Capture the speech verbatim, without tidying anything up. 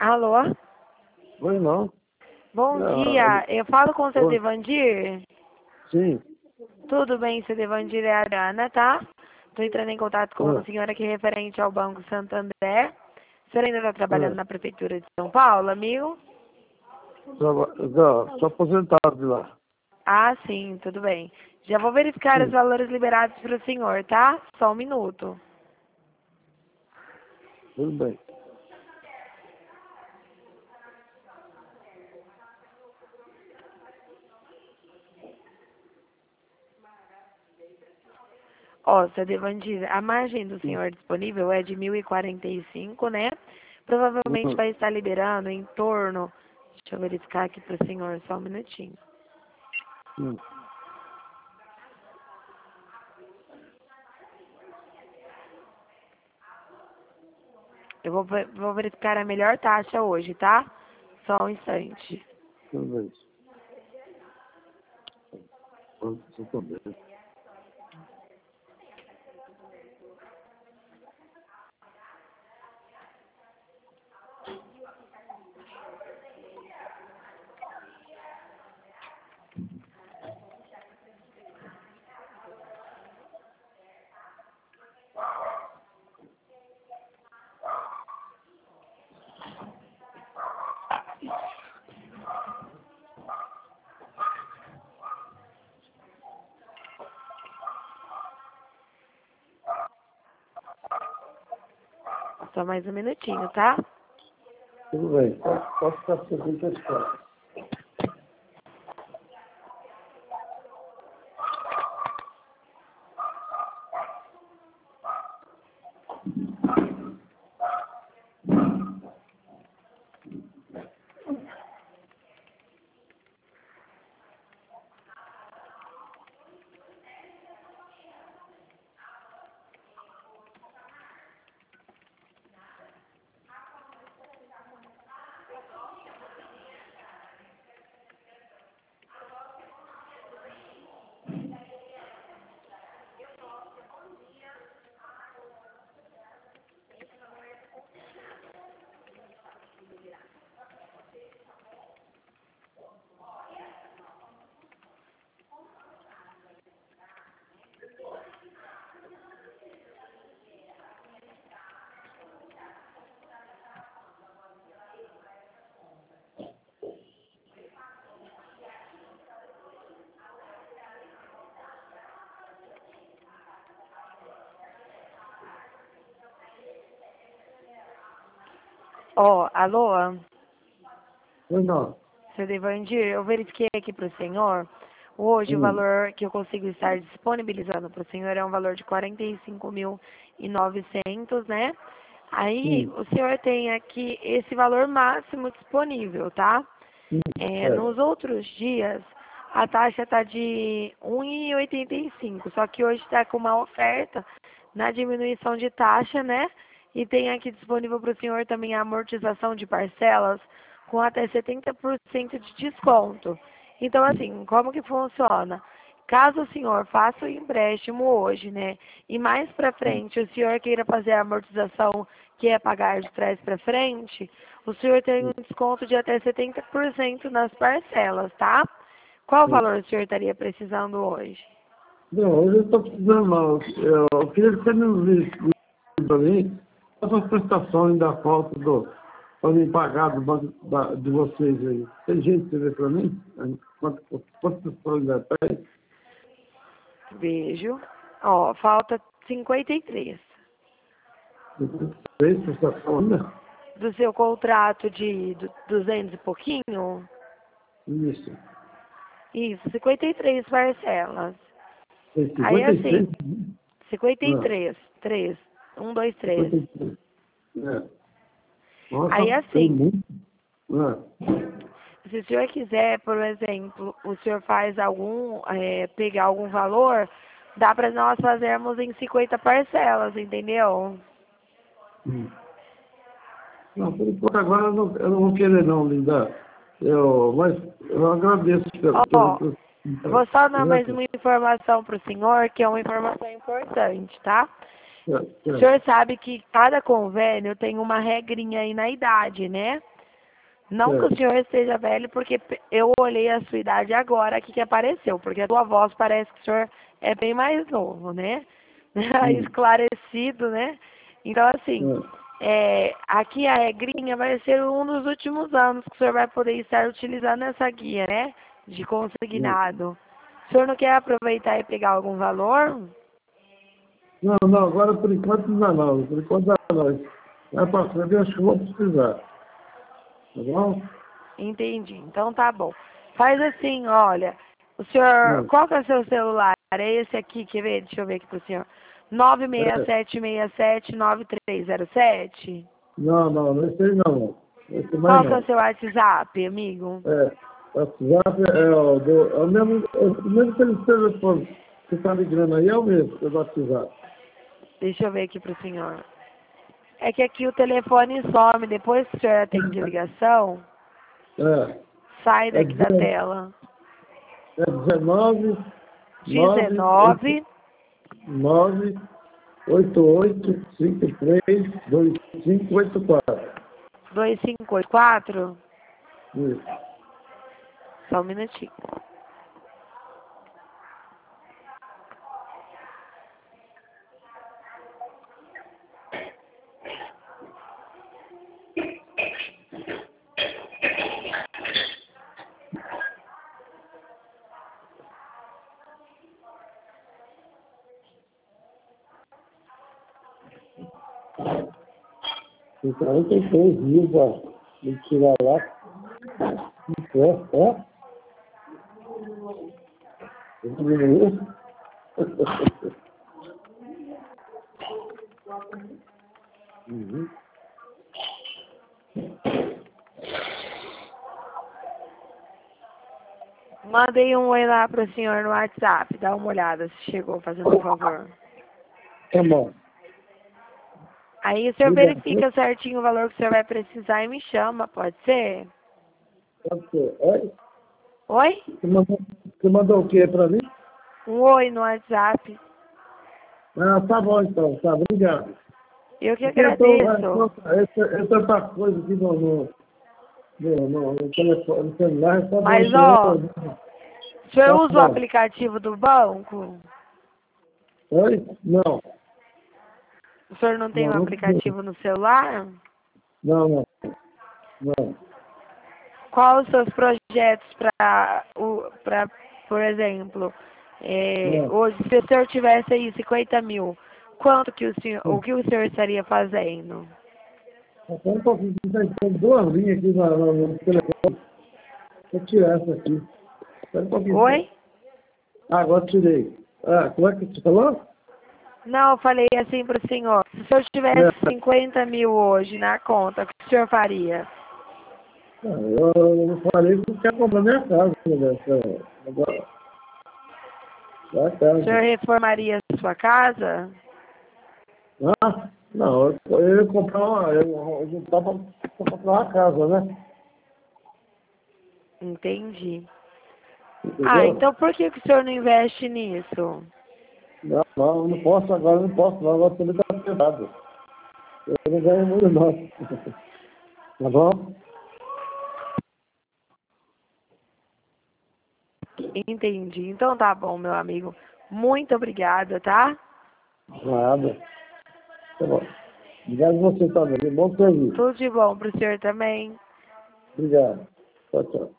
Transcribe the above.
Alô? Oi, não. Bom Não, dia, eu falo com o seu oi. Devandir? Sim. Tudo bem, seu Devandir, é a Adriana, tá? Tô entrando em contato com a Ah, senhora aqui referente ao Banco Santander. A senhora ainda está trabalhando ah. na Prefeitura de São Paulo, amigo? Traba- Não, sou aposentado de lá. Ah, sim, tudo bem. Já vou verificar os Sim, valores liberados para o senhor, tá? Só um minuto. tudo bem. Ó, seu Devandir, a margem do Sim. senhor disponível é de mil e quarenta e cinco, né? Provavelmente Hum, vai estar liberando em torno... Deixa eu verificar aqui para o senhor, só um minutinho. hum. Eu vou, ve- vou verificar a melhor taxa hoje, tá? Só um instante. Tudo bem. Tudo bem. Só mais um minutinho, tá? Tudo bem. Posso posso ficar seguindo a história. Ó, alô? Oi, não. Seu Devandir, eu verifiquei aqui para o senhor. Hoje o Hum, valor que eu consigo estar disponibilizando para o senhor é um valor de quarenta e cinco mil e novecentos, né? Aí sim. o senhor tem aqui esse valor máximo disponível, tá? Sim, É, certo. nos outros dias a taxa está de um e oitenta e cinco, só que hoje está com uma oferta na diminuição de taxa, né? E tem aqui disponível para o senhor também a amortização de parcelas com até setenta por cento de desconto. Então, assim, como que funciona? Caso o senhor faça o empréstimo hoje, né, e mais para frente o senhor queira fazer a amortização, que é pagar de trás para frente, o senhor tem um Sim, desconto de até setenta por cento nas parcelas, tá? Qual sim. valor o senhor estaria precisando hoje? Não, hoje eu estou precisando, não. Eu, eu queria que você me visse para mim essas prestações da falta do, para me pagar do banco da, de vocês aí. Tem jeito de você ver para mim? Quanto- Quantas pessoas já tem? Vejo. Ó, falta cinquenta e três. Três prestações, né? Do seu contrato de du- duzentos e pouquinho? Isso. Isso, cinquenta e três parcelas. Tem Aí cinquenta e assim, três? cinquenta e Não, três, três, um, dois, três. cinquenta e três. É. Aí Nossa, tem assim, muito. É. se o senhor quiser, por exemplo, o senhor faz algum, é, pegar algum valor, dá para nós fazermos em cinquenta parcelas, entendeu? Hum. Não, por enquanto agora eu não, eu não vou querer não, Linda. Eu, mas eu agradeço pelo... pelo, Ó, pelo, eu vou só dar mais pelo uma informação para o senhor, que é uma informação importante, tá? certo, O certo. senhor sabe que cada convênio tem uma regrinha aí na idade, né? Não que certo. o senhor esteja velho, porque pe- eu olhei a sua idade agora aqui que apareceu, porque a sua voz parece que o senhor é bem mais novo, né? Hum, Esclarecido, né? Então, assim, é. é, aqui a regrinha vai ser um dos últimos anos que o senhor vai poder estar utilizando essa guia, né? De Hum. consignado. O senhor não quer aproveitar e pegar algum valor? Não, não, agora por enquanto não, não. Por enquanto não. Vai para frente, eu acho que eu vou precisar. Tá bom? Entendi. Então tá bom. Faz assim, olha. O senhor, Hum. qual que é o seu celular? É esse aqui, quer ver? Deixa eu ver aqui pro senhor. nove seis É. sete seis sete nove três zero sete. Não, não, não sei não, não. Esse mais Qual que é o não. seu WhatsApp, amigo? É, o WhatsApp é o, do, é o mesmo, é o mesmo telefone que está ligando aí, é o mesmo, é o WhatsApp. Deixa eu ver aqui pro senhor. É que aqui o telefone some. Depois que o senhor atende a ligação, É, sai é, daqui da dezen- tela. é dezenove, nove, oito, dezenove, nove, oito, oito, cinco, três, dois, cinco, oito, quatro. dois cinco oito quatro. Isso. Só um minutinho. Então, eu tenho três mil para me tirar lá. É, é? Eu diminuí. Uhum. Mandei um oi lá pro senhor no WhatsApp. Dá uma olhada se chegou, fazendo um favor. Tá bom. Aí o senhor Obrigado. verifica certinho o valor que o senhor vai precisar e me chama, pode ser? Pode ser. Oi? Oi? Você mandou, você mandou o que para mim? Um oi no WhatsApp. Ah, tá bom então, tá, obrigado. Eu que Porque eu tô, é, agradeço. tô- essa, essa tá coisa aqui no, no, no, no, no telefone, no celular, só Mas, baixando. ó, o senhor Tá usa o bom. aplicativo do banco? Oi? Não, O senhor não tem não, um não, aplicativo no celular? não, não, não. Quais os seus projetos para, para, por exemplo, é, Não. hoje, se o senhor tivesse aí cinquenta mil, quanto que o senhor, o que o senhor estaria fazendo? Até um pouquinho, tem duas linhas aqui no, no, no telefone. Vou tirar essa aqui. Espera um pouquinho só. Oi? Ah, agora tirei. Ah, como é que você falou? Não, eu falei assim para o senhor. Se o senhor tivesse É. cinquenta mil hoje na conta, o que o senhor faria? Ah, Eu, eu falei que eu quero comprar minha casa, né? Essa- Agora, da O senhor casa. reformaria a sua casa? Ah, não, eu, eu ia comprar uma, eu, eu juntar para comprar uma casa, né? Entendi. Ah, Entendeu? então por que que o senhor não investe nisso? Não, não, eu não posso agora, eu não posso não, agora também está pesado. Eu não ganho muito não. Tá bom? Entendi. Então tá bom, meu amigo. Muito obrigada, tá? Nada. Tá bom. Obrigado a você também. Bom serviço. Tudo de bom pro senhor também. Obrigado. Tchau, tchau.